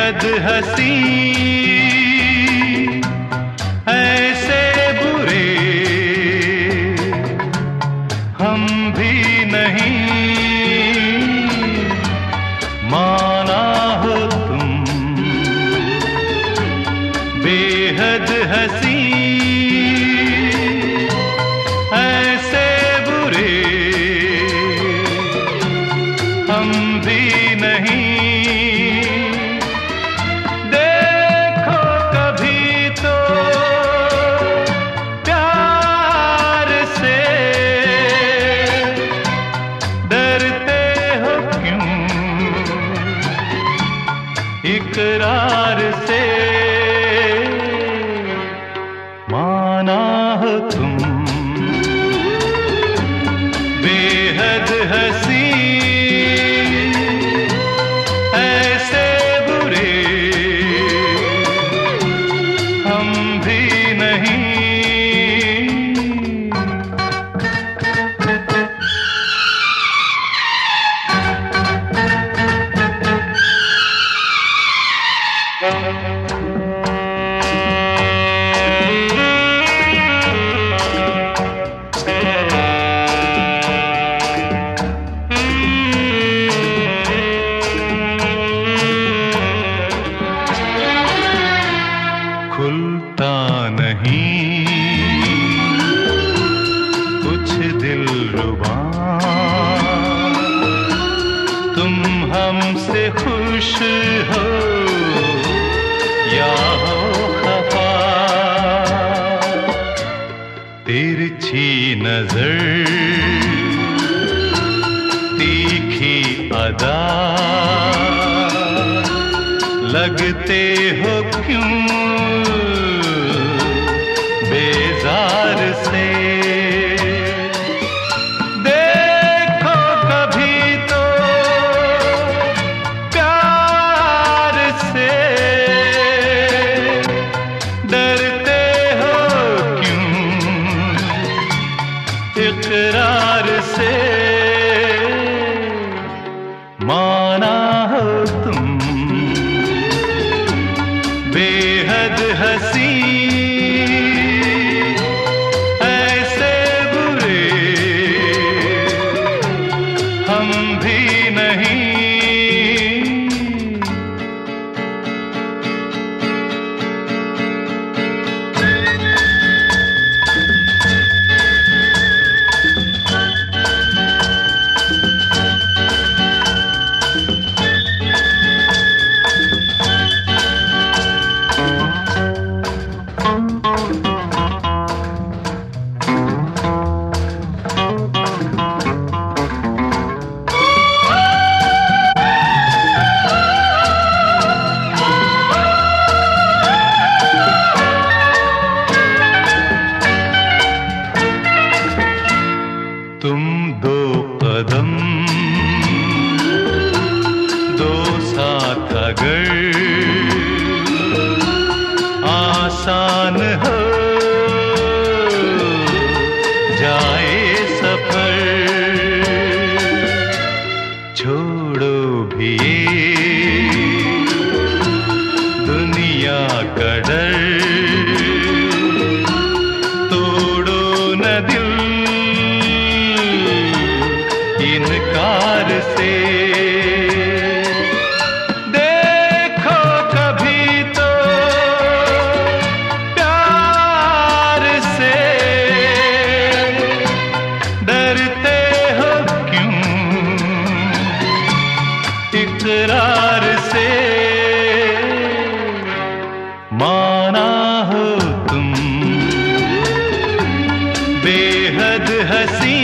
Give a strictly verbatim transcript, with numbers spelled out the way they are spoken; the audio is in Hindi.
बेहद हंसी ऐसे बुरे हम भी नहीं, माना हो तुम बेहद हंसी ऐसे बुरे हम भी नहीं। देखो कभी तो प्यार से डरते हो क्यों इकरार से, माना हो तुम बेहद हंसी ऐसे बुरे हम भी नहीं। खुलता नहीं कुछ दिलरुबा, तुम हमसे खुश हो या हो खफा, तिरछी नजर तीखी अदा लगते हो क्यों बेजार से। देखो कभी तो प्यार से डरते हो क्यों इकरार से, माना हो तुम बेहद हंसी ऐसे बुरे हम भी नहीं। तुम दो कदम दो साथ अगर आसान हो जाए सफर, छोड़ो भी दुनिया का डर, तोड़ो न दिल इनकार से। देखो कभी तो प्यार से डरते हो क्यों इकरार से, माना हो तुम बेहद हंसी